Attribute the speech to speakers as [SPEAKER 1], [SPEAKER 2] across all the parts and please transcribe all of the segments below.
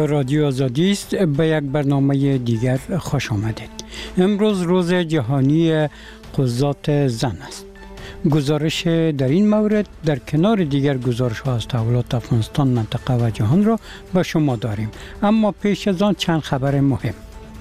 [SPEAKER 1] اینجا رادیو آزادی است. به یک برنامه دیگر خوش آمدید. امروز روز جهانی قضات زن است. گزارش در این مورد در کنار دیگر گزارش ها از تحولات افغانستان، منطقه و جهان را به شما داریم. اما پیش از آن چند خبر مهم.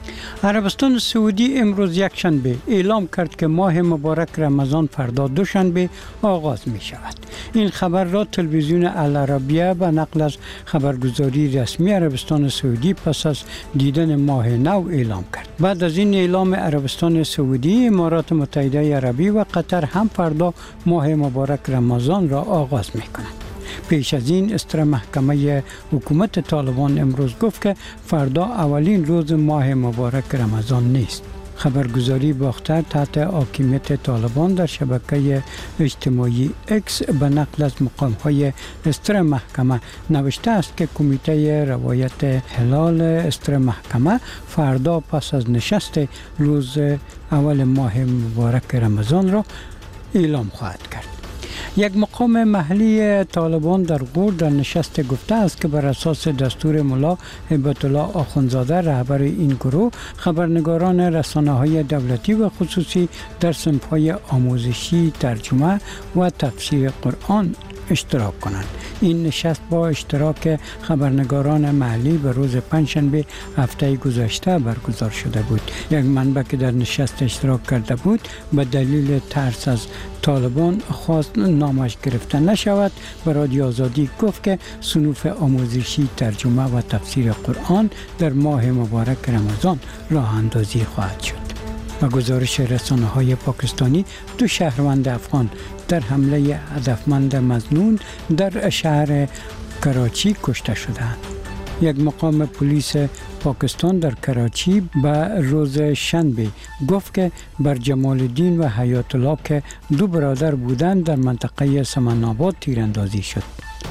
[SPEAKER 1] عربستان سعودی امروز یکشنبه اعلام کرد که ماه مبارک رمضان فردا دوشنبه آغاز می شود. این خبر را تلویزیون العربیه به نقل از خبرگزاری رسمی عربستان سعودی پس از دیدن ماه نو اعلام کرد. بعد از این اعلام عربستان سعودی، امارات متحده عربی و قطر هم فردا ماه مبارک رمضان را آغاز می کنند. پیش از این استر محکمه حکومت طالبان امروز گفت که فردا اولین روز ماه مبارک رمضان نیست. خبرگزاری باختر تحت حاکمیت طالبان در شبکه اجتماعی اکس به نقل از مقام‌های استر محکمه نوشته است که کمیته روایت هلال استر محکمه فردا پس از نشست روز اول ماه مبارک رمضان را اعلام خواهد کرد. یک مقام محلی طالبان در غور در نشست گفته است که بر اساس دستور ملا هیبت الله آخوندزاده رهبر این گروه، خبرنگاران رسانه‌های دولتی و خصوصی در صنف‌های آموزشی، ترجمه و تفسیر قرآن اشتراک کنند. این نشست با اشتراک خبرنگاران محلی به روز پنجشنبه هفته گذشته برگزار شده بود. یک منبع که در نشست اشتراک کرده بود به دلیل ترس از طالبان خواست نامش گرفته نشود به رادیو آزادی گفت که صنوف آموزشی، ترجمه و تفسیر قرآن در ماه مبارک رمضان راه اندازی خواهد شد. و گزارش رسانه‌های پاکستانی، 2 شهروند افغان در حمله هدفمند مظنون در شهر کراچی کشته شدند. یک مقام پلیس پاکستان در کراچی به روز شنبه گفت که بر جمال الدین و حیات الله که 2 برادر بودند در منطقه سمن آباد تیراندازی شد.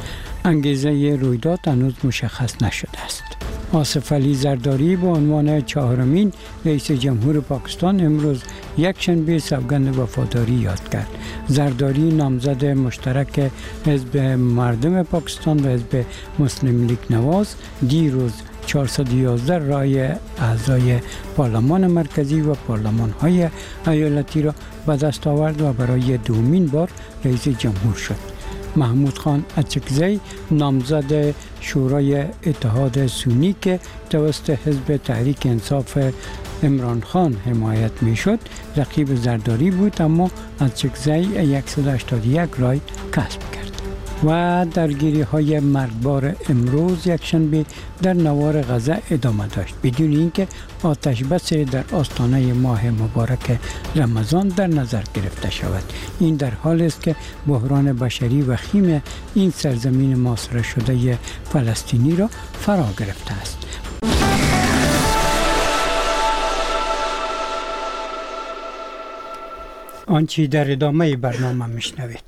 [SPEAKER 1] انگیزه رویداد هنوز مشخص نشده است. آصف علی زرداری به عنوان 4مین رئیس جمهور پاکستان امروز یکشنبه سوگند وفاداری یاد کرد. زرداری نامزد مشترک حزب مردم پاکستان و حزب مسلم لیگ نواز دیروز 411 رای اعضای پارلمان مرکزی و پارلمان‌های ایالتی را به دست آورد و برای 2مین بار رئیس جمهور شد. محمود خان اچکزی نامزد شورای اتحاد سنی که توسط حزب تحریک انصاف عمران خان حمایت می شد رقیب زرداری بود، اما اچکزی 181 رای کسب کرد. و درگیری های مرگبار امروز یکشنبه در نوار غزه ادامه داشت بدون اینکه آتش بس در آستانه ماه مبارک رمضان در نظر گرفته شود. این در حالی است که بحران بشری وخیم این سرزمین محاصره شده فلسطینی را فرا گرفته است. آنچه در ادامه برنامه میشنوید.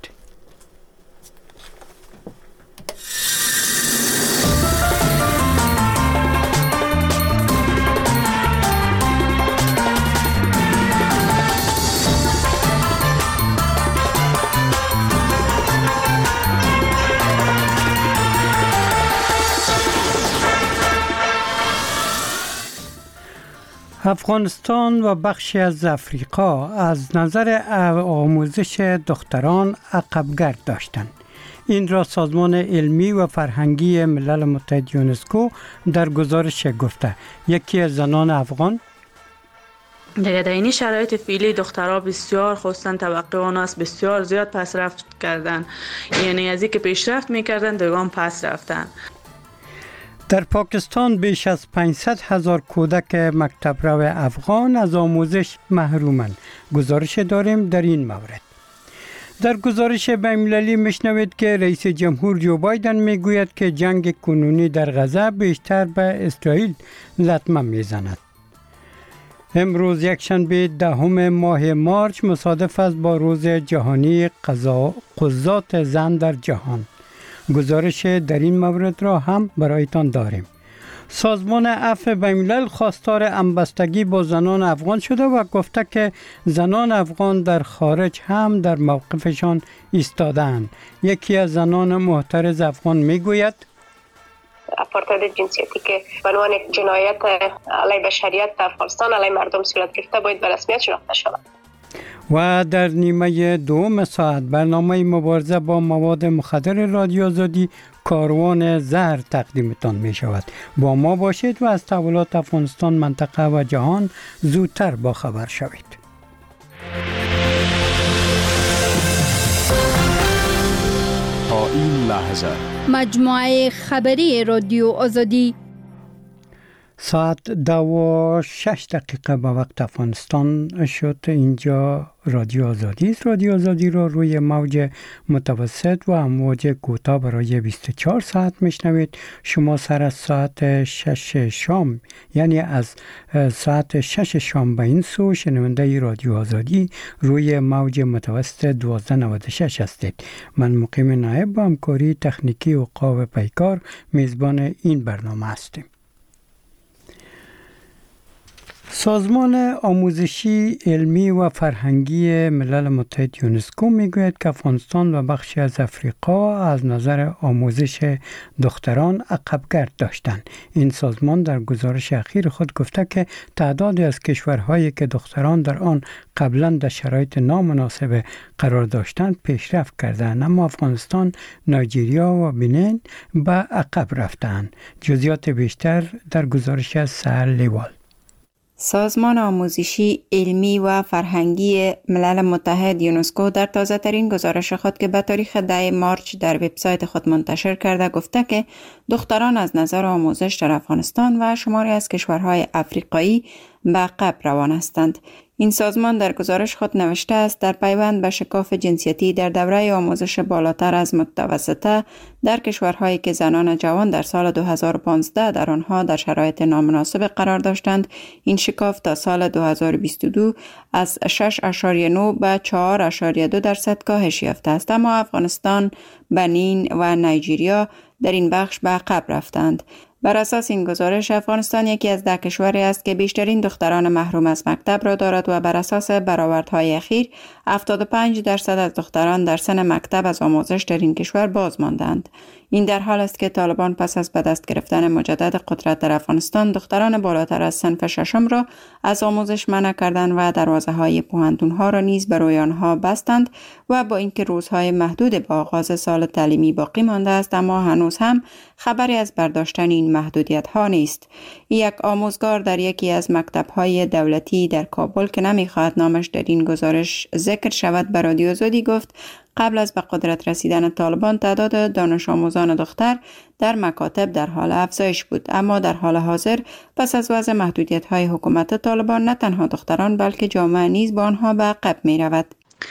[SPEAKER 1] افغانستان و بخشی از افریقا از نظر آموزش دختران عقبگرد داشتند. این را سازمان علمی و فرهنگی ملل متحد یونسکو در گزارش گفته. یکی از زنان افغان
[SPEAKER 2] در این شرایط فعلی دخترها بسیار خواستن طبقه آن است بسیار زیاد پس رفت کردن، یعنی از اینکه پیشرفت میکردن دوام پس رفتن.
[SPEAKER 1] در پاکستان بیش از 500,000 کودک مکتب رو افغان از آموزش محرومند. گزارش داریم در این مورد. در گزارش بین‌المللی میشنوید که رئیس جمهور جو بایدن میگوید که جنگ کنونی در غزه بیشتر به اسرائیل لطمه میزند. امروز یکشنبه 10 ماه مارچ مصادف است با روز جهانی قضات زن در جهان. گزارش در این مورد را هم برایتان داریم. سازمان عفو بین‌الملل خواستار همبستگی با زنان افغان شده و گفته که زنان افغان در خارج هم در موقفشان ایستادند. یکی از زنان معترض افغان میگوید
[SPEAKER 3] آپارتاید جنسیتی که به عنوان یک جنایت علیه بشریت در افغانستان علیه مردم صورت گرفته باید به رسمیت شناخته شود.
[SPEAKER 1] و در نیمه دوم ساعت برنامه مبارزه با مواد مخدر رادیو آزادی کاروان زهر تقدیمتان می شود. با ما باشید و از تحولات افغانستان، منطقه و جهان زودتر با خبر شوید.
[SPEAKER 4] تا این لحظه
[SPEAKER 5] مجموعه خبری رادیو آزادی
[SPEAKER 1] ساعت 2:06 به وقت افغانستان شد. اینجا رادیو آزادی است. رادیو آزادی را روی موج متوسط و امواج کوتاه برای 24 ساعت میشنوید. شما سر از ساعت 6 شام، یعنی از ساعت 6 شام به این سو، شنونده رادیو آزادی روی موج متوسط 1296 هستید. من مقیم نایب با همکاری تکنیکی عقاب پیکار میزبان این برنامه هستیم. سازمان آموزشی، علمی و فرهنگی ملل متحد یونسکو میگوید که افغانستان و بخشی از افریقا از نظر آموزش دختران عقبگرد داشتند. این سازمان در گزارش اخیر خود گفته که تعدادی از کشورهایی که دختران در آن قبلا در شرایط نامناسب قرار داشتند پیشرفت کردند، اما افغانستان، نایجریا و بنین به عقب رفتند. جزئیات بیشتر در گزارش از سهر لیوال.
[SPEAKER 6] سازمان آموزشی، علمی و فرهنگی ملل متحد یونسکو در تازه ترین گزارش خود که به تاریخ 10 مارچ در وبسایت خود منتشر کرده گفته که دختران از نظر آموزش در افغانستان و شماری از کشورهای افریقایی به عقب روان هستند. این سازمان در گزارش خود نوشته است در پیوند به شکاف جنسیتی در دوره آموزش بالاتر از متوسطه در کشورهایی که زنان جوان در سال 2015 در آنها در شرایط نامناسب قرار داشتند، این شکاف تا سال 2022 از 6.9 به 4.2% کاهش یافته است. اما افغانستان، بنین و نایجریا در این بخش به عقب رفتند. بر اساس این گزارش، افغانستان یکی از 10 کشوری است که بیشترین دختران محروم از مکتب را دارد و بر اساس برآوردهای اخیر 75% از دختران در سن مکتب از آموزش در این کشور باز ماندند. این در حال است که طالبان پس از به دست گرفتن مجدد قدرت در افغانستان دختران بالاتر از صنف ششم را از آموزش منع کردند و دروازه‌های پوهنتون‌ها را نیز برای آنها بستند و با اینکه روزهای محدود با آغاز سال تعلیمی باقی مانده است، اما هنوز هم خبری از برداشتن این محدودیت‌ها نیست. یک آموزگار در یکی از مکتب‌های دولتی در کابل که نمی‌خواهد نامش در این گزارش ذکر شود به رادیو آزادی گفت قبل از به قدرت رسیدن طالبان تعداد دانش آموزان دختر در مکاتب در حال افزایش بود، اما در حال حاضر پس از وضع محدودیت‌های حکومت طالبان نه تنها دختران بلکه جامعه نیز با آنها به عقب می‌رود.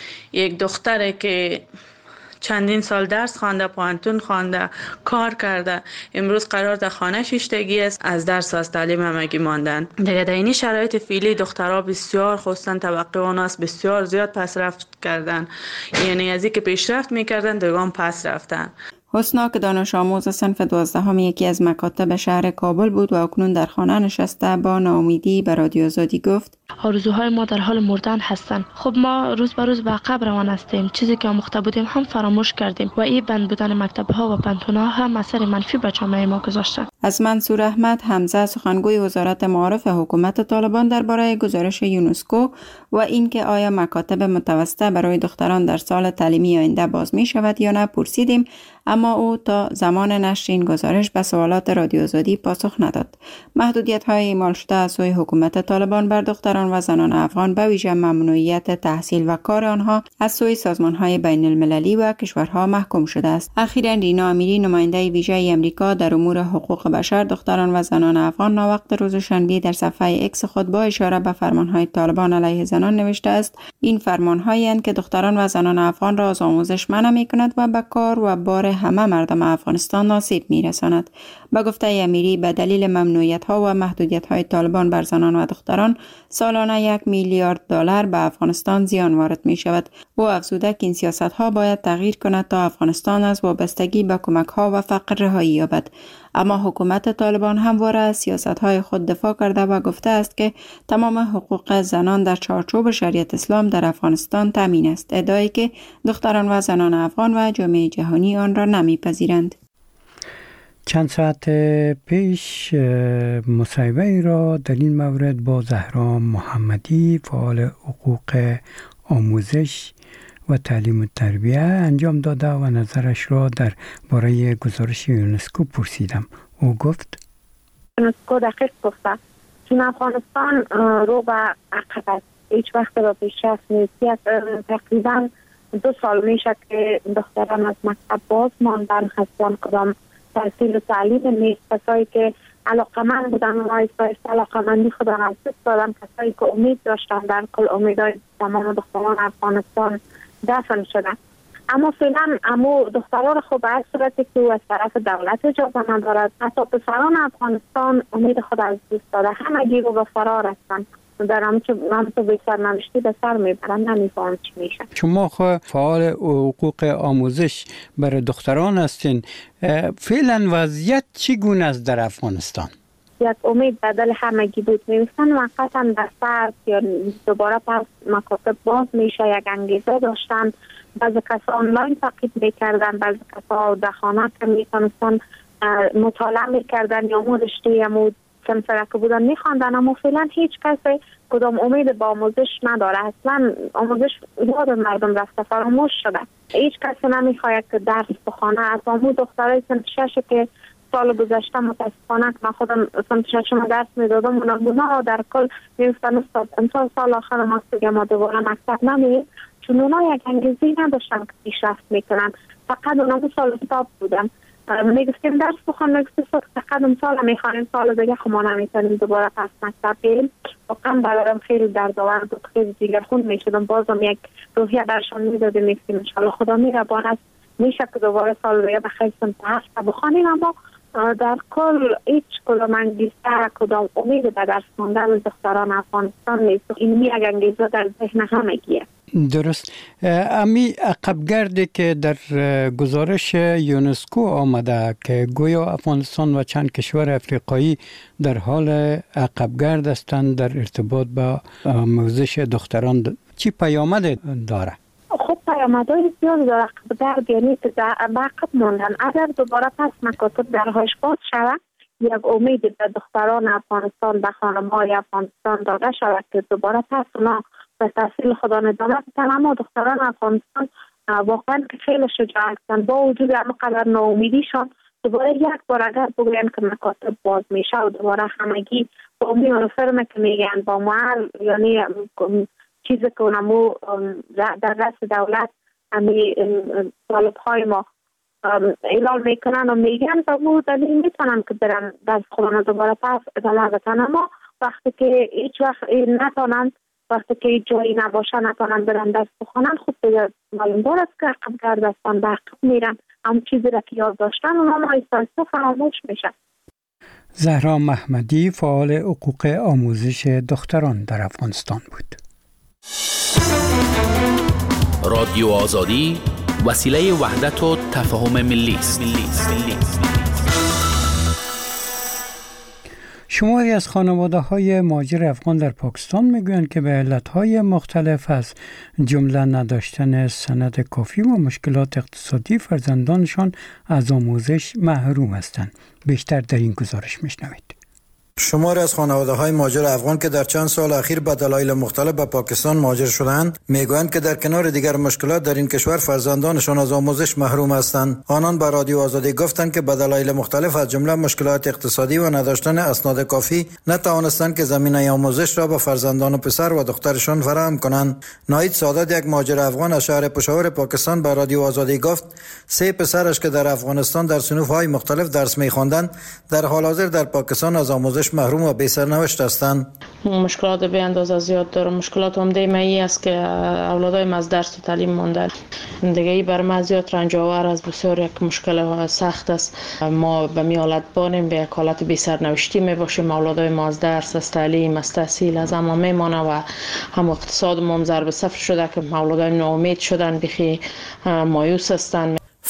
[SPEAKER 2] یک دختره که چندین سال درس خوانده، پوهنتون خوانده، کار کرده، امروز قرار در خانه شیشتگی است، از درس و از تعلیم همگی ماندن. دیگه در این شرایط فعلی دخترها بسیار خصوصا طبقه اوناس بسیار زیاد پس رفت کردن، یعنی از اینکه پیشرفت میکردن دیگه پس رفتن.
[SPEAKER 6] حسنا که دانش آموز صنف 12 یکی از مکاتب شهر کابل بود و اکنون در خانه نشسته با ناامیدی به رادیو آزادی گفت
[SPEAKER 7] آرزوهای ما در حال مردن هستند. خب ما روز به روز به عقب روان هستیم. چیزی که آموخته بودیم هم فراموش کردیم و این بند بودن مکتب‌ها و پنتون‌ها هم اثر منفی به جامعه ما گذاشته.
[SPEAKER 6] از منصور احمد حمزه، سخنگوی وزارت معارف حکومت طالبان، درباره گزارش یونسکو و اینکه آیا مکاتب متوسطه برای دختران در سال تعلیمی آینده باز می شود یا نه پرسیدیم، اما او تا زمان نشر این گزارش به سوالات رادیو آزادی پاسخ نداد. محدودیت‌های اعمال شده از سوی حکومت طالبان بر دختران و زنان افغان به ویژه ممنوعیت تحصیل و کار آنها از سوی سازمان‌های بین المللی و کشورها محکوم شده است. اخیراً رینا امیری، نماینده ویژه آمریکا در امور حقوق بشر، دختران و زنان افغان، ناوقت روز شنبه در صفحه ایکس خود با اشاره به فرمان‌های طالبان علیه زنان نوشته است: این فرمان‌هایی اند که دختران و زنان افغان را از آموزش منع می‌کند و به کار و بار همه مردم افغانستان آسیب می‌رساند. با گفته امیری، به دلیل ممنوعیت‌ها و محدودیت‌های طالبان بر زنان و دختران سالانه 1 میلیارد دلار به افغانستان زیان وارد می‌شود. او افزوده که این سیاست‌ها باید تغییر کند تا افغانستان از وابستگی به کمک‌ها و فقر رهایی یابد. اما حکومت طالبان همواره از سیاست‌های خود دفاع کرده و گفته است که تمام حقوق زنان در چارچوب شریعت اسلام در افغانستان تامین است، ادعایی که دختران و زنان افغان و جامعه جهانی آن را نمی‌پذیرند.
[SPEAKER 1] چند ساعت پیش مصاحبه را در این مورد با زهرا محمدی فعال حقوق آموزش و تعلیم و تربیه انجام داده و نظرش را در باره گزارش یونسکو پرسیدم. او گفت
[SPEAKER 8] یونسکو دقیق گفته چون افغانستان رو به عقب است، هیچ وقت به پیشرفت نیست. تقریبا 2 سال میشه که دختران از مکتب باز ماندن هستن، کدام تحصیل و تعلیم نیست. کسایی که علاقمند بودن و علاقمندی خودم از دست دادن، کسایی که امید داشتن، در کل امیدهای تمام دختران افغانستان دفن شدن. اما فعلا امو دختران خوب به هر صورتی که از طرف دولت اجازه ندارد، حتی پسران افغانستان امید خود از دست داده، همگی رو به فرار هستن. در همچه به سرنوشتی به سر میبرن، نمیفهم چی میشه.
[SPEAKER 1] شما فعال حقوق آموزش برای دختران هستین، فعلا وضعیت چگونه است در افغانستان؟
[SPEAKER 8] یک امید بدل همگی بود، میرسن وقتا در فرد یا دوباره پس مکاتب باز میشه، یک انگیزه داشتن. بعضی کسا آنلاین تقیید میکردن، بعضی کسا در خانه که میتونستن مطالعه میکردن یا مو رشته یا مو سمسره که بودن میخواندن. اما فعلا هیچ کسی کدام امید با آموزش نداره. اصلا آموزش یاد مردم رفته، فراموش شده. هیچ کسی نمیخواید که درس بخونه. از آمو دخترای سنت 6 که سال گذشته متاسفانه که من خودم سنت 6 درس میدادم، اونا در کل میفتن استاد امسال سال آخر ما دیگه ما دوباره مکتب نمیریم، چون اونا یک انگیزی نداشتن که پیشرفت میکنن. فقط اونا سال استاد بودن. میگفتیم درس بخون، میگفتیم فقط امسال میخوانیم، سال دیگه خب ما نمیتونیم دوباره پس مکتب بریم. واقعا برام خیلی دردآور بود، خیلی دیگرخون میشدم. بازم یک روحیه درشان میدادیم، میگفتیم انشالله خدا میربان است، میشه که دوباره سال دیگه بخیر سنت 8 بخوانیم. اما در کل هیچ کدام انگیزه، کدام امید به درس خواندن دختران افغانستان نیست. این یک انگیزه در ذهن همگیه.
[SPEAKER 1] درست. امی عقبگردی که در گزارش یونسکو آمده که گویا افغانستان و چند کشور افریقایی در حال عقبگرد هستند در ارتباط با آموزش دختران، چی پیامد داره؟
[SPEAKER 8] خب پیامدهای زیاد داره. عقبگرد یعنی که عقب موندن. اگر دوباره پس مکاتب درهاش باز شود، یک امید به دختران افغانستان، به خانم‌های افغانستان داده شود که دوباره پس اونا به تحصیل خدا ادامه بدن. اما دختران افغانستان واقعا که خیلی شجاع هستند، با وجود همقدر ناامیدیشان دوباره یک بار اگر بگوین که مکاتب باز میشه و دوباره همگی با اون فرمه که میگن با محل، یعنی چیزی که اونمو در دست دولت همی طالب‌های ما اعلام میکنن و میگن و مو دلیل میتونن که برن دست خودان دوباره پس ادامه بدن. اما وقتی که هیچ وقت نتونن، وقتی که جایی نباشه نتونن برن درس بخونن، خود دیگه معلوم دار است که عقب گرد هستن، به عقب میرن. هم چیزی را که یاد داشتن اونها آهسته فراموش میشن.
[SPEAKER 1] زهرا محمدی فعال حقوق آموزش دختران در افغانستان بود.
[SPEAKER 9] رادیو آزادی وسیله وحدت و تفاهم ملی است.
[SPEAKER 1] شماری از خانواده‌های مهاجر افغان در پاکستان میگویند که به علتهای مختلف از جمله نداشتن سند کافی و مشکلات اقتصادی فرزندانشان از آموزش محروم هستند. بیشتر در این گزارش میشنوید.
[SPEAKER 10] شماری از خانواده‌های مهاجر افغان که در چند سال اخیر به دلایل مختلف به پاکستان مهاجر شدند، میگویند که در کنار دیگر مشکلات در این کشور فرزندانشان از آموزش محروم هستند. آنان به رادیو آزادی گفتند که به دلایل مختلف از جمله مشکلات اقتصادی و نداشتن اسناد کافی نتوانستند که زمینه آموزش را به فرزندان پسر و دخترشان فراهم کنند. ناهید سادات، یک مهاجر افغان از شهر پشاور پاکستان، به رادیو آزادی گفت 3 پسرش که در افغانستان در صنوف‌های مختلف درس می‌خواندند، در حال حاضر در پاکستان از آموزش محروم و بی سرنوشت هستند.
[SPEAKER 7] مشکلات به اندازه زیاد داره. مشکلات عمده ما این است که اولادایم از درس و تعلیم ماندن. دیگه ای بر ما زیاد رنج آور است، بسیار یک مشکل سخت است. ما به می حالت بانیم، به یک حالت بی سرنوشتی می باشیم. اولادای ما از درس، از تعلیم، از تحصیل از اما میمانه و هم اقتصاد ما ضرب صفر شده که اولادای ناامید شدن، بخی مایوس هستند.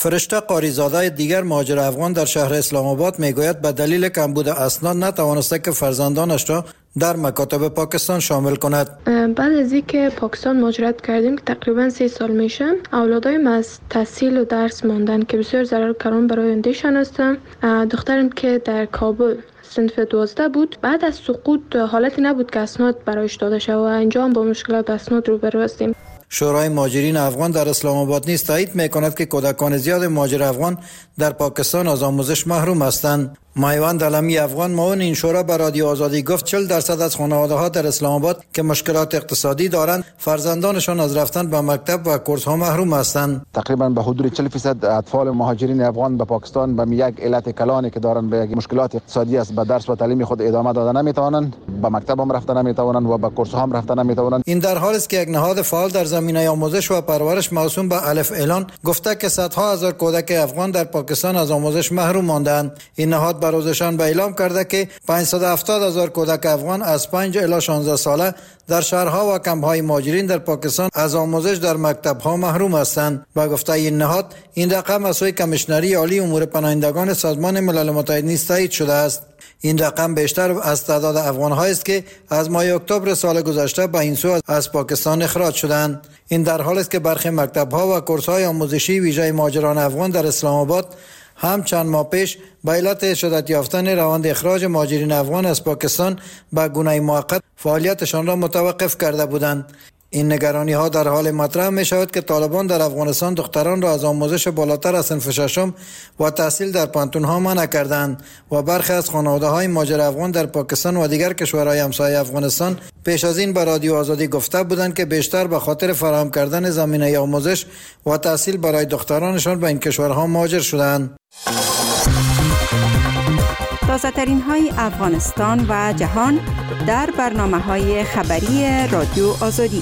[SPEAKER 10] فرشته قاریزاده دیگر مهاجر افغان در شهر اسلام آباد میگوید به دلیل کمبود اسناد نتوانسته که فرزندانش را در مکاتب پاکستان شامل کند.
[SPEAKER 11] بعد از اینکه پاکستان مهاجرت کردیم که تقریبا 3 سال میشه، اولادایم از تحصیل و درس ماندن که بسیار ضرر کاران برای آیندهشان هستن. دخترم که در کابل صنف 12 بود، بعد از سقوط حالتی نبود که اسناد برایش داده شود و انجام با مشکلات اسناد روبرو هستیم.
[SPEAKER 10] شورای مهاجرین افغان در اسلام آباد نیز تایید میکند که کودکان زیاد مهاجر افغان در پاکستان از آموزش محروم هستند. مایوند علمی افغان معاون این شورا به رادیو آزادی گفت 40% از خانواده‌ها در اسلام آباد که مشکلات اقتصادی دارند فرزندانشان از رفتن به مکتب و کورس‌ها محروم هستند.
[SPEAKER 12] تقریبا به حدود 40% اطفال مهاجرین افغان به پاکستان به یک علت کلانی که دارند به مشکلات اقتصادی است به درس و تعلیم خود ادامه دادن نمیتوانند، به مکتب هم رفتن نمیتوانند و به کورس‌ها هم رفتن نمیتوانند.
[SPEAKER 10] این در حالی است که یک نهاد فعال در زمینه آموزش و پرورش موسوم به الف اعلان گفته که صدها هزار کودک افغان در پاکستان از آموزش محروم ماندند. این نهاد به روزشان به اعلام کرده که 570,000 کودک افغان از 5 الی 16 ساله در شهرها و کمپ‌های مهاجرین در پاکستان از آموزش در مکتب‌ها محروم هستند. با گفته این نهاد، این رقم از سوی کمیشنری عالی امور پناهندگان سازمان ملل متحد نیز تایید شده است. این رقم بیشتر از تعداد افغان‌هایی است که از ماه اکتبر سال گذشته به این سو از پاکستان اخراج شدند. این در حالی است که برخی مکتب‌ها و کورس‌های آموزشی ویژه مهاجران افغان در اسلام آباد هم چند ماه پیش به علت شدت یافتن روند اخراج مهاجرین افغان از پاکستان به گونه موقت فعالیتشان را متوقف کرده بودند. این نگرانی ها در حال مطرح می شود که طالبان در افغانستان دختران را از آموزش بالاتر از صنف ششم و تحصیل در پانتون ها منع کردند و برخی از خانواده های مهاجر افغان در پاکستان و دیگر کشورهای همسایه افغانستان پیش از این به رادیو آزادی گفته بودند که بیشتر به خاطر فراهم کردن زمینه آموزش و تحصیل برای دخترانشان به این کشورها مهاجر شدند.
[SPEAKER 6] تازه ترین های افغانستان و جهان در برنامه های خبری رادیو آزادی.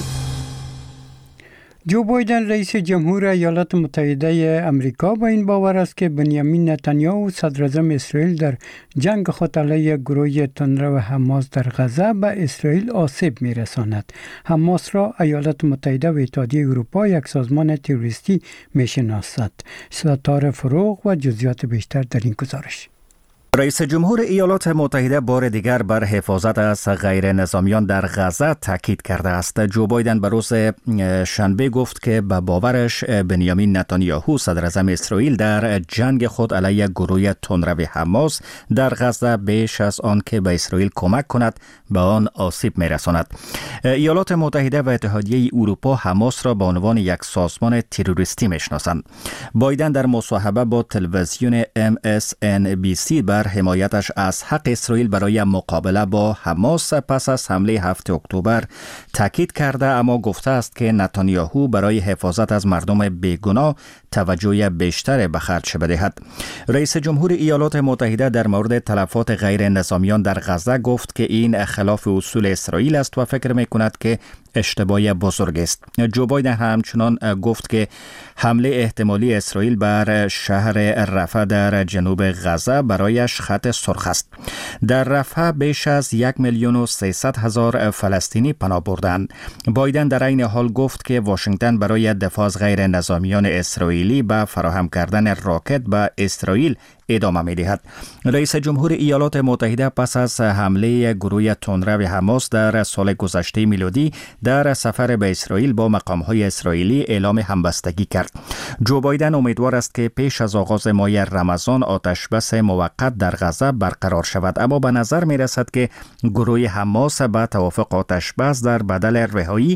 [SPEAKER 1] جو بایدن رئیس جمهور ایالات متحده امریکا با این باور است که بنیامین نتانیاهو صدر اعظم اسرائیل در جنگ خود علیه گروه تندرو حماس در غزه به اسرائیل آسیب می‌رساند. حماس را ایالات متحده و اتحادیه اروپا یک سازمان تروریستی می‌شناسد. ستاره فروغ و جزئیات بیشتر در این گزارش.
[SPEAKER 13] رئیس جمهور ایالات متحده بار دیگر بر حفاظت از غیر نظامیان در غزه تاکید کرده است. جو بایدن به روز شنبه گفت که به باورش بنیامین نتانیاهو صدر اعظم اسرائیل در جنگ خود علیه گروه تندرو حماس در غزه بیش از آن که به اسرائیل کمک کند به آن آسیب می‌رساند. ایالات متحده و اتحادیه اروپا حماس را به عنوان یک سازمان تروریستی می‌شناسند. بایدن در مصاحبه با تلویزیون MSNBC بر حمایتش از حق اسرائیل برای مقابله با حماس پس از حمله 7 اکتبر تاکید کرده، اما گفته است که نتانیاهو برای حفاظت از مردم بیگناه توجه بیشتر به خرج بدهد. رئیس جمهور ایالات متحده در مورد تلفات غیر نظامیان در غزه گفت که این خلاف اصول اسرائیل است و فکر می‌کند که اشتباه بزرگ است. جو بایدن همچنان گفت که حمله احتمالی اسرائیل بر شهر رفح در جنوب غزه برایش خط سرخ است. در رفح بیش از 1,300,000 فلسطینی پناه بردند. بایدن در این حال گفت که واشنگتن برای دفاع از غیر نظامیان اسرائیلی به فراهم کردن راکت به اسرائیل ادامه می‌دهد. رئیس جمهور ایالات متحده پس از حمله گروه تندرو حماس در سال گذشته میلادی در سفر به اسرائیل با مقام‌های اسرائیلی اعلام همبستگی کرد. جو بایدن امیدوار است که پیش از آغاز ماه رمضان آتشبس موقت در غزه برقرار شود، اما به نظر می‌رسد که گروه حماس به توافق آتشبس در بدل رهایی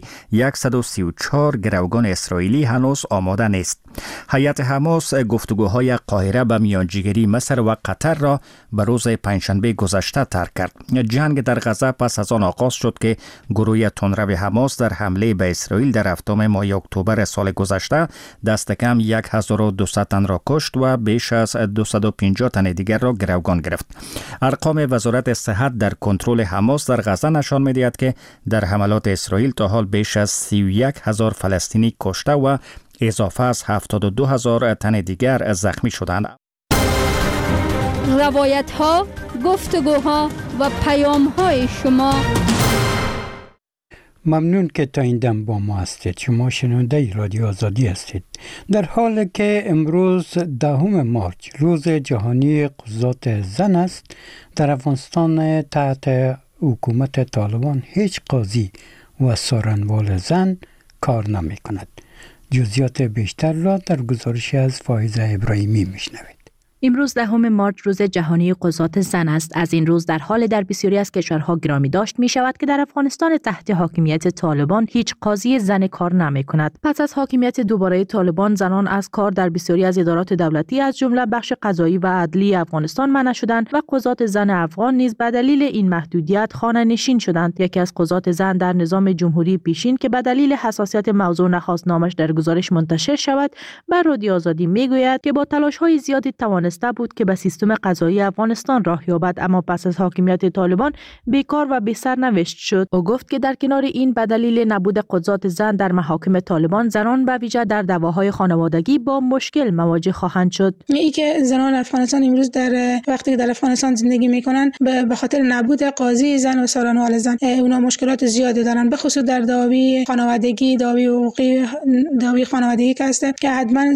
[SPEAKER 13] 134 گروگان اسرائیلی هنوز آماده نیست. هیئت حماس گفتگوهای قاهره به میانجیگری مصر و قطر را به روز پنجشنبه گذشته ترک کرد. جنگ در غزه پس از آن آغاز شد که گروه تندرو حماس در حمله به اسرائیل در هفتم ماه اکتبر سال گذشته دست کم 1200 تن را کشت و بیش از 250 تن دیگر را گروگان گرفت. ارقام وزارت صحت در کنترل حماس در غزه نشان می‌دهد که در حملات اسرائیل تا حال بیش از 31,000 فلسطینی کشته و اضافه از 72,000 تن دیگر زخمی شدند.
[SPEAKER 5] روایت ها، گفتگوها و پیام های شما.
[SPEAKER 1] ممنون که تا این دم با ما هستید. شما شنونده رادیو آزادی هستید. در حالی که امروز 10 مارچ روز جهانی قضات زن است، در افغانستان تحت حکومت طالبان هیچ قاضی و سارنوال زن کار نمی کند. جزئیات بیشتر را در گزارش از فائزه ابراهیمی میشنوید.
[SPEAKER 14] امروز 10 مارچ روز جهانی قضات زن است. از این روز در حال در بسیاری از کشورها گرامی داشت می شود که در افغانستان تحت حاکمیت طالبان هیچ قاضی زن کار نمی کند. پس از حاکمیت دوباره طالبان، زنان از کار در بسیاری از ادارات دولتی از جمله بخش قضایی و عدلی افغانستان منع شدند و قضات زن افغان نیز به دلیل این محدودیت خانه نشین شدند. یکی از قضات زن در نظام جمهوری پیشین که به دلیل حساسیت موضوع نخواست نامش در گزارش منتشر شود، بر رادیو آزادی می گوید که با تلاش‌های زیادی توانسته بود که به سیستم قضایی افغانستان راه یابد، اما پس از حاکمیت طالبان بیکار و بی سرنوشت شد. او گفت که در کنار این به دلیل نبود قضات زن در محاکم طالبان، زنان به ویژه در دعواهای خانوادگی با مشکل مواجه خواهند شد.
[SPEAKER 15] ای که زنان افغانستان امروز در وقتی که در افغانستان زندگی میکنن به خاطر نبود قاضی زن و سارنوال زن اونا مشکلات زیادی دارن، به خصوص در دعوی خانوادگی، دعوی حقوقی، دعوی خانوادگی که هست که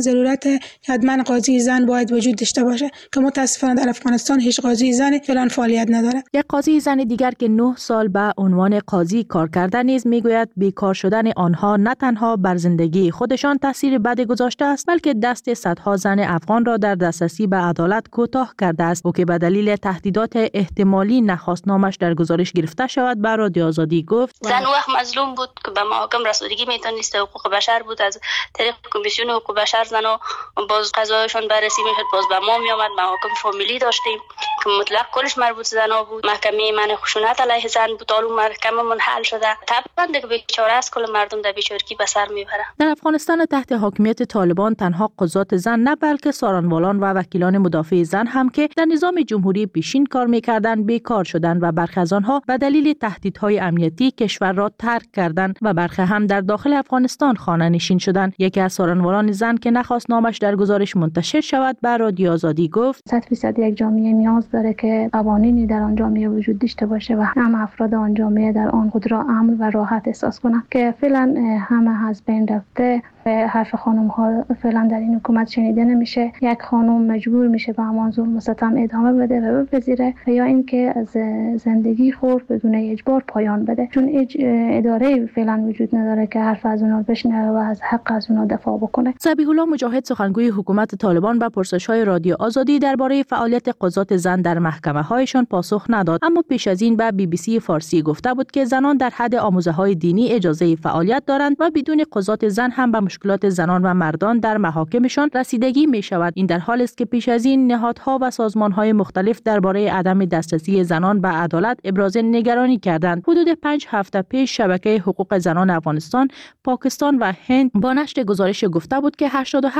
[SPEAKER 15] حتما قاضی زن باید وجود داشته باشه که متاسفانه در افغانستان هیچ قاضی زن فعلا فعالیت نداره.
[SPEAKER 14] یک قاضی زن دیگر که 9 سال به عنوان قاضی کار کرده نیز میگوید بیکار شدن آنها نه تنها بر زندگی خودشان تاثیر بدی گذاشته است، بلکه دست صدها زن افغان را در دسترسی به عدالت کوتاه کرده است. او که به دلیل تهدیدات احتمالی نخواست نامش در گزارش گرفته شود، بر رادیو آزادی گفت
[SPEAKER 16] زن وقت مظلوم بود که به محاکم رسیدگی میتونست، حقوق بشر بود، از طریق کمیسیون حقوق بشر زنها باز قضایشون بررسی میشد، باز به ما میآمد. محاکم فامیلی داشتیم که مطلق کلش مربوط زنا بود. محکمه منع خشونت علیه زن بود، حالا محکمه منحل شده. طبعا دیگه بیچاره است، کل مردم در بیچارگی به سر میبره.
[SPEAKER 14] در افغانستان تحت حاکمیت طالبان تنها قضات زن نه بلکه سارنوالان و وکیلان مدافع زن هم که در نظام جمهوری پیشین کار میکردند بیکار شدند و برخی از آنها به دلیل تهدیدهای امنیتی کشور را ترک کردند و برخی هم در داخل افغانستان خانه نشین شدند. یکی از سارنوالان زن که نخواست نامش در گزارش منتشر شود، بر رادیو آزادی گفت
[SPEAKER 17] 100% یک جامعه نیاز داره که قوانینی در آن جامعه وجود داشته باشه و همه افراد آن جامعه در آن خود را امن و راحت احساس کنند که فعلا همه از بین رفته. حرف خانم ها فعلا در این حکومت شنیده نمیشه. یک خانم مجبور میشه به همان ظلم و ستم ادامه بده و بپذیره یا اینکه از زندگی خود بدون اجبار پایان بده، چون اداره فعلا وجود نداره که حرف از اونها بشنوه و از حق از اونها دفاع بکنه.
[SPEAKER 14] ذبیح الله مجاهد، سخنگوی حکومت طالبان، به پرسش‌های رادیو آزادی درباره فعالیت قضات زن در محکمه‌هایشان پاسخ نداد، اما پیش از این به BBC فارسی گفته بود که زنان در حد آموزه‌های دینی اجازه فعالیت دارند و بدون قضات زن هم به مشکلات زنان و مردان در محاکمشان رسیدگی می شود. این در حالی است که پیش از این نهادها و سازمان‌های مختلف درباره عدم دسترسی زنان به عدالت ابراز نگرانی کردند. حدود 5 هفته پیش شبکه حقوق زنان افغانستان، پاکستان و هند با نشر گزارش گفته بود که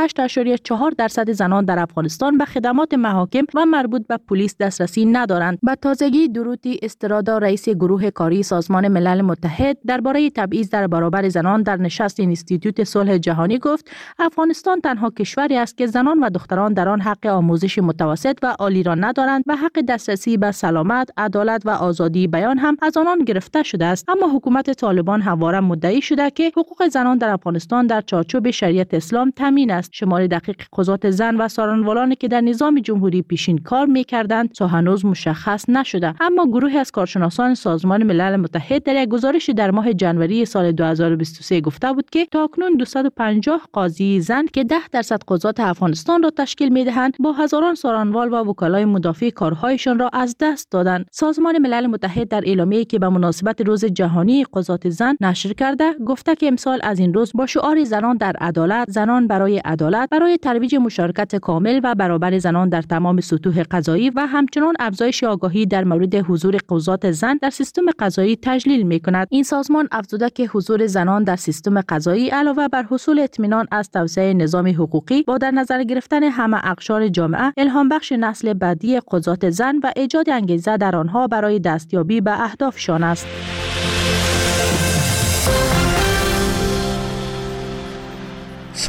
[SPEAKER 14] 88.4% زنان در افغانستان به خدمات محاکم و مربوط به پلیس دسترسی ندارند. به تازگی دروتی استرادا، رئیس گروه کاری سازمان ملل متحد درباره تبعیض در برابر زنان در نشست اینستیتوت صلح جهانی گفت افغانستان تنها کشوری است که زنان و دختران در آن حق آموزش متوسط و عالی را ندارند و حق دسترسی به سلامت، عدالت و آزادی بیان هم از آنان گرفته شده است. اما حکومت طالبان همواره مدعی شده که حقوق زنان در افغانستان در چارچوب شریعت اسلام تامین است. شمار دقیق قضات زن و سارنوالانی که در نظام جمهوری پیشین کار می‌کردند تا هنوز مشخص نشده، اما گروهی از کارشناسان سازمان ملل متحد در یک گزارش در ماه ژانویه سال 2023 گفته بود که تاکنون 250 قاضی زن که 10% قضات افغانستان را تشکیل می‌دهند با هزاران سارنوال و وکلای مدافع کارهایشان را از دست دادند. سازمان ملل متحد در اعلامیه‌ای که به مناسبت روز جهانی قضات زن نشر کرده گفته که امسال از این روز با شعار زنان در عدالت، زنان برای عدالت، برای ترویج مشارکت کامل و برابر زنان در تمام سطوح قضایی و همچنین افزایش آگاهی در مورد حضور قضات زن در سیستم قضایی تجلیل می‌کند. این سازمان افزوده که حضور زنان در سیستم قضایی علاوه بر حصول اطمینان از توسعه نظام حقوقی با در نظر گرفتن همه اقشار جامعه، الهام بخش نسل بعدی قضات زن و ایجاد انگیزه در آنها برای دستیابی به اهدافشان است.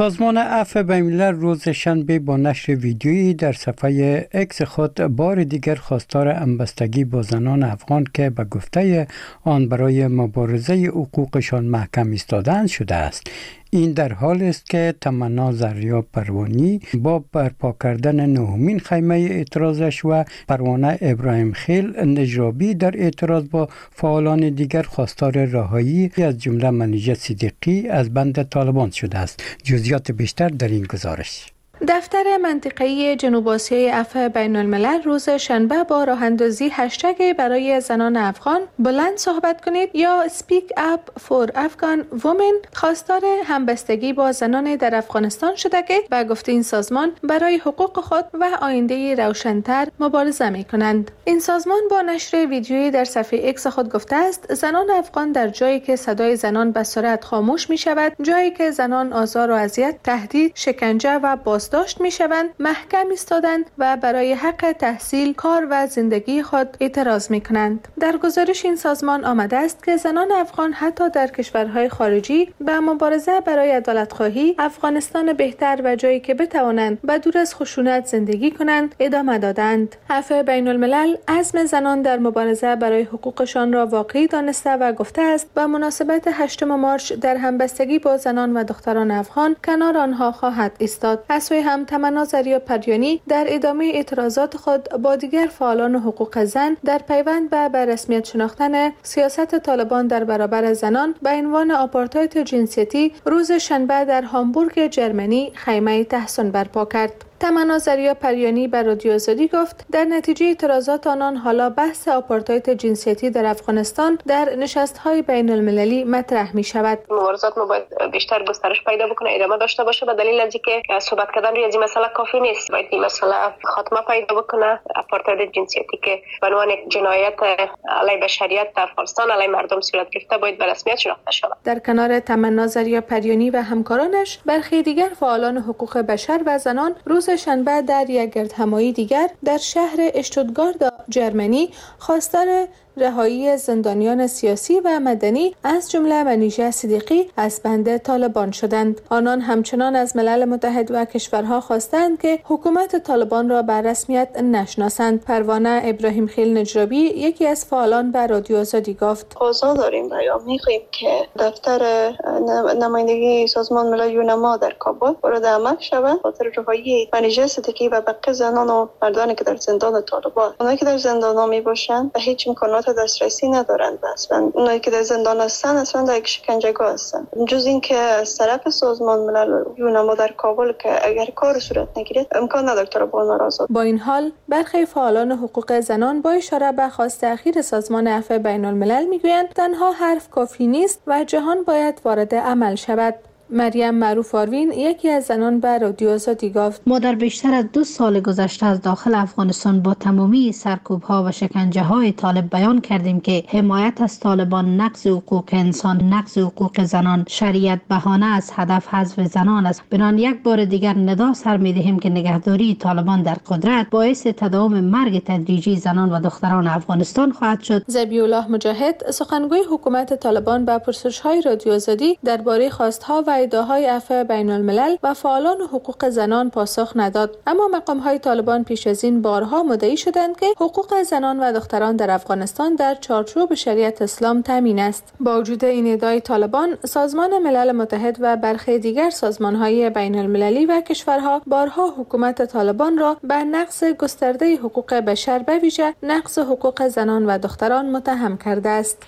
[SPEAKER 1] سازمان عفو بین‌الملل روز شنبه با نشر ویدیویی در صفحه اکس خود بار دیگر خواستار همبستگی با زنان افغان که به گفته آن برای مبارزه حقوقشان محکم ایستادند شده است. این در حال است که تمنا زریاب پروانی با برپا کردن نهمین خیمه اعتراضش و پروانه ابراهیم خیل نجرابی در اعتراض با فعالان دیگر خواستار رهایی از جمله منیژه صدیقی از بند طالبان شده است. جزئیات بیشتر در این گزارش.
[SPEAKER 18] دفتر منطقه‌ای جنوب آسیای عفو بین‌الملل روز شنبه با راه اندازی هشتگ برای زنان افغان بلند صحبت کنید یا Speak Up for Afghan Women خواستار همبستگی با زنان در افغانستان شده که به گفته این سازمان برای حقوق خود و آینده روشن‌تر مبارزه می‌کنند. این سازمان با نشر ویدیویی در صفحه اکس خود گفته است زنان افغان در جایی که صدای زنان به سرعت خاموش می‌شود، جایی که زنان آزار و اذیت، تهدید، شکنجه و بازداشت میشوند، محکم ایستادند و برای حق تحصیل، کار و زندگی خود اعتراض میکنند. در گزارش این سازمان آمده است که زنان افغان حتی در کشورهای خارجی به مبارزه برای عدالت‌خواهی، افغانستان بهتر و جایی که بتوانند به دور از خشونت زندگی کنند ادامه دادند. عفو بین‌الملل عزم زنان در مبارزه برای حقوقشان را واقعی دانسته و گفته است به مناسبت 8 مارچ در همبستگی با زنان و دختران افغان کنار آنها خواهد ایستاد. از سوی هم تمنا زریاب پریانی در ادامه اعتراضات خود با دیگر فعالان حقوق زن در پیوند به رسمیت شناختن سیاست طالبان در برابر زنان به عنوان آپارتاید جنسیتی روز شنبه در هامبورگ جرمنی خیمه تحسن برپا کرد. تمنا زریاب پریانی به رادیو آزادی گفت در نتیجه اعتراضات آنان حالا بحث آپارتاید جنسیتی در افغانستان در نشست‌های بین‌المللی مطرح می‌شود.
[SPEAKER 3] مبارزات ما باید بیشتر گسترش پیدا بکنه، ادامه داشته باشه به دلیل از اینکه صحبت کردن روی این مسئله کافی نیست. باید این مسئله خاتمه پیدا بکنه. آپارتاید جنسیتی که به عنوان یک جنایت علیه بشریت در افغانستان علیه مردم صورت گرفته باید به رسمیت شناخته شود.
[SPEAKER 18] در کنار تمنا زریاب پریانی و همکارانش برخی دیگر فعالان حقوق بشر و زنان روز شنبه در یک گردهمایی دیگر در شهر اشتوتگارت جرمنی خواستار رهایی زندانیان سیاسی و مدنی از جمله منیژه صدیقی از بند طالبان شدند. آنان همچنان از ملل متحد و کشورها خواستند که حکومت طالبان را به رسمیت نشناسند. پروانه ابراهیم خیل نجرابی یکی از فعالان به رادیو آزادی گفت:
[SPEAKER 19] آزاد داریم بیان می‌خواهیم که دفتر نمایندگی سازمان ملل یونما در کابل وارد عمل شود خاطر رهایی منیژه صدیقی و بقیه زنان و مردانی که در زندان طالبان. اونایی که در زندان میباشند به هیچ امکانات دسترسی ندارند. اصلا اونایی که در زندان هستند اصلا در یک شکنجهگاه هستند. جز این که از طرف سازمان ملل یونما در کابل که اگر کار صورت نگیرد امکان نداره طالبان را آزاد.
[SPEAKER 18] با این حال برخی فعالان حقوق زنان با اشاره به خواست اخیر سازمان عفو بین‌الملل میگویند تنها حرف کافی نیست و جهان باید وارد عمل شود. مریم معروف آروین یکی از زنان به رادیو آزادی گفت:
[SPEAKER 17] ما در بیشتر از 2 سال گذشته از داخل افغانستان با تمامی سرکوب‌ها و شکنجه‌های طالب بیان کردیم که حمایت از طالبان نقض حقوق انسان، نقض حقوق زنان، شریعت بهانه از هدف حذف زنان است. بنابراین یک بار دیگر ندا سر می‌دهیم که نگهداری طالبان در قدرت باعث تداوم مرگ تدریجی زنان و دختران افغانستان خواهد شد.
[SPEAKER 18] ذبیح الله مجاهد سخنگوی حکومت طالبان به پرسش‌های رادیو آزادی درباره خواست‌ها و ادعاهای عفو بین‌الملل و فعالان حقوق زنان پاسخ نداد، اما مقام‌های طالبان پیش از این بارها مدعی شدند که حقوق زنان و دختران در افغانستان در چارچوب شریعت اسلام تامین است. با وجود این ادعای طالبان، سازمان ملل متحد و برخی دیگر سازمان‌های بین‌المللی و کشورها بارها حکومت طالبان را به نقض گسترده حقوق بشر به ویژه نقض حقوق زنان و دختران متهم کرده است.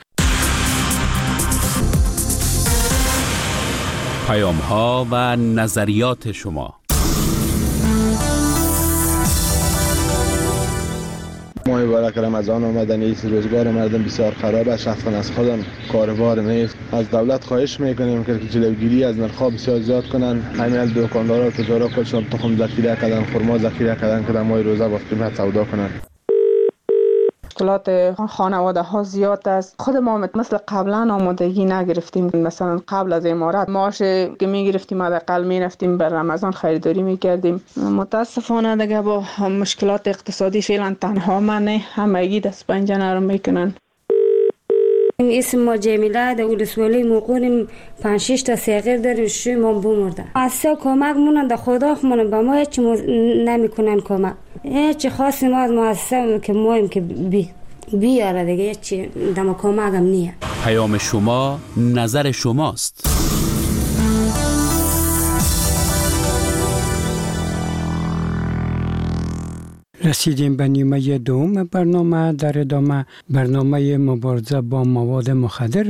[SPEAKER 9] پیام‌ها و نظریات شما.
[SPEAKER 20] ماه مبارک رمضان آمدن، است روزگار مردم بسیار خراب است، شخصا از خودم کاروبار نیست. از دولت خواهش میکنیم که جلوگیری از نرخ‌ها بسیار زیاد کنن. همین دکاندارا و تجارا خودشون تخم ذخیره کردن، خرما ذخیره کردن که در ماه روزه با قیمت سودا کنن.
[SPEAKER 21] مشکلات خانواده ها زیاد است. خود ما مثل قبلا آمادگی نگرفتیم. مثلا قبل از امارات معاش که میگرفتیم حداقل میرفتیم بر رمضان خریداری میکردیم. متاسفانه دیگه با مشکلات اقتصادی فعلا تنها من نه، همگی دست پنجه نرم میکنن.
[SPEAKER 4] اسم ما جمیله در ولسوالی موقعیم 5-6 تا صغیر داریم، 6 ما بمردن. اصلا کمک مونن در خدا خمونن به ما هیچ نمیکنن کمک. هیچ خاصی ما از مؤسسه که مایم که بیاره دیگه هیچ دم کمک هم نیه.
[SPEAKER 9] پیام شما نظر شماست.
[SPEAKER 1] رسیدیم به نیمه دوم برنامه. در ادامه برنامه مبارزه با مواد مخدر